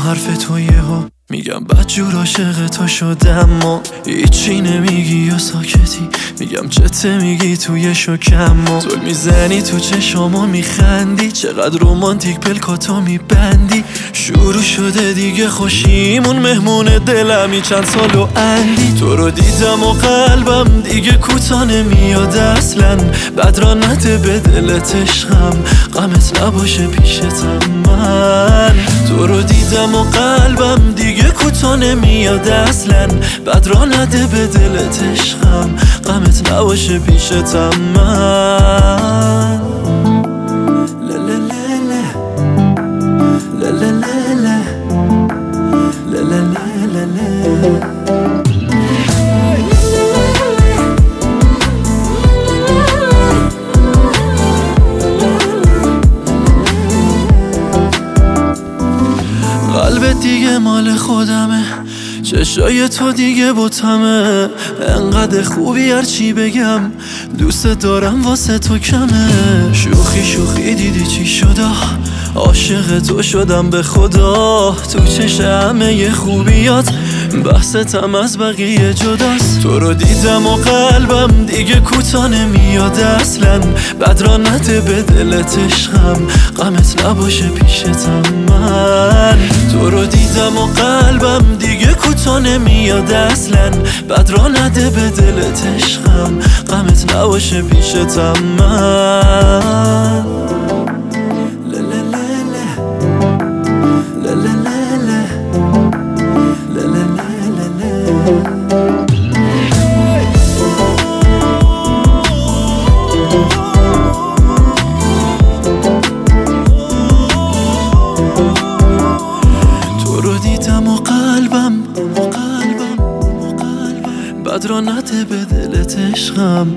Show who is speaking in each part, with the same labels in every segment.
Speaker 1: حرف تو یهو میگم بدجور عاشق تو شدم و هیچی نمیگی یا ساکتی، میگم چته میگی توی شکم و تو میزنی تو چشامو میخندی، چقدر رومانتیک پلکاتو میبندی. شروع شده دیگه خوشیمون، مهمون دلمی چند سال و اندی. تو رو دیدم و قلبم دیگه کوتا نمیاد اصلا، بد را نده به دلت عشقم، غمت نباشه پیشتم من. تو رو دیدم و قلبم دیگه کوتا نمیاد اصلا، بد را نده به دلت عشقم، غمت نباشه پیشتم من. قلبت دیگه مال خودمه، چشای تو دیگه بوتمه، انقدر خوبی هرچی بگم دوست دارم واسه تو کمه. شوخی شوخی دیدی چی شده، عاشق تو شدم به خدا. تو چش همه خوبیات بحثتم از بقیه جداست. تو رو دیدم و قلبم دیگه کوتا نمیاد اصلا، بد را نده به دلت عشقم، غمت نباشه پیشتم من. تو رو دیدم و قلبم دیگه کوتا نمیاد اصلا، بد را نده به دلت عشقم، غمت نباشه پیشتم من. تو رو دیدم و قلبم بد را نده به دلت عشقم.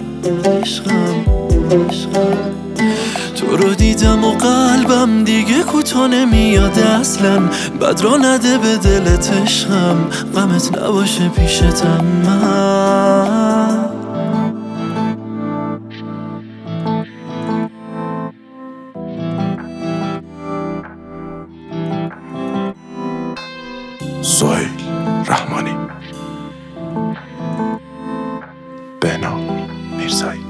Speaker 1: تو رو دیدم و قلبم دیگه کوتا نمیاد اصلا، بد را نده به دلت عشقم، غمت نباشه پیشتم من.
Speaker 2: سهیل رحمانی، بهنام میرزایی.